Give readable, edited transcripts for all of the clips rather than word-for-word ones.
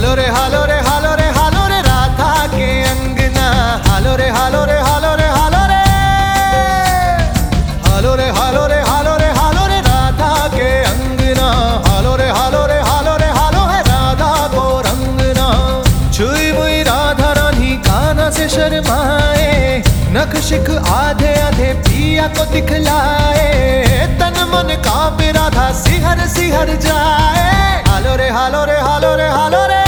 हालो रे हालो रे हालो रे हालो रे राधा के अंगना। हालो रे हालो रे हालो रे हालो रे हालो रे हालो रे हालो रे हालो रे राधा के अंगना। हालो रे हालो रे हालो रे हालो है राधा को रंगना। छुई मुई राधा रानी काना से शर्माए, नख शिख आधे आधे पिया को दिखलाए। तन मन कांपे राधा सिहर सिहर जाए। हालो रे हालो रे हालो रे हालो रे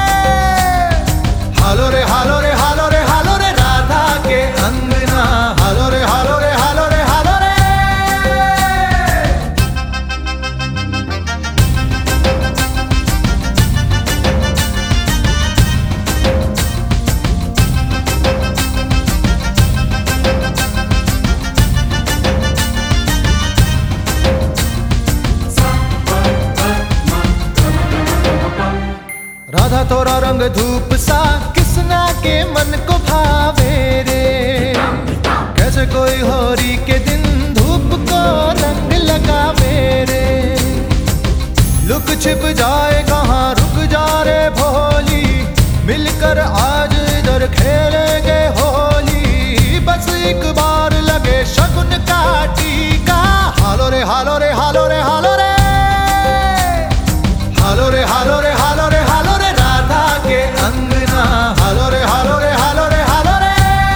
हालो रे हालो रे हालो रे हालो रे राधा के अंगना। हालो रे हालो रे हालो रे हालो रे। राधा तोरा रंग धूप सा किसना के मन को भावे रे। कैसे कोई होरी के दिन धूप को रंग लगावे रे। लुक छिप जाए कहाँ रुक जा रे भोली, मिलकर आज इधर खेलेंगे होली। बस एक बार लगे शगुन का टीका। हालो रे हालो रे हालो रे हालो रे हालो रे हालो रे हालो रे हालो रे राधा के अंगना। हालो रे हालो रे हालो रे हालो रे।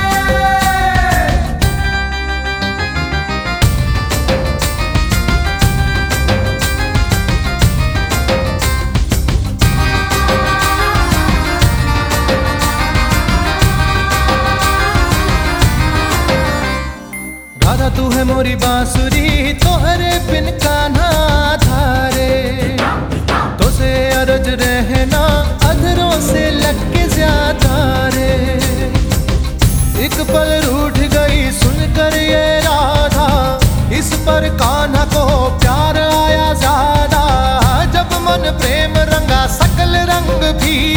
राधा तू है मोरी बांसुरी, तोहरे बिन कान्हा धारे। तो से अरज रहना अधरों से लग के ज्यादा रे। एक पल रूठ गई सुनकर ये राधा, इस पर कान्हा को प्यार आया ज्यादा। जब मन प्रेम रंगा सकल रंग भी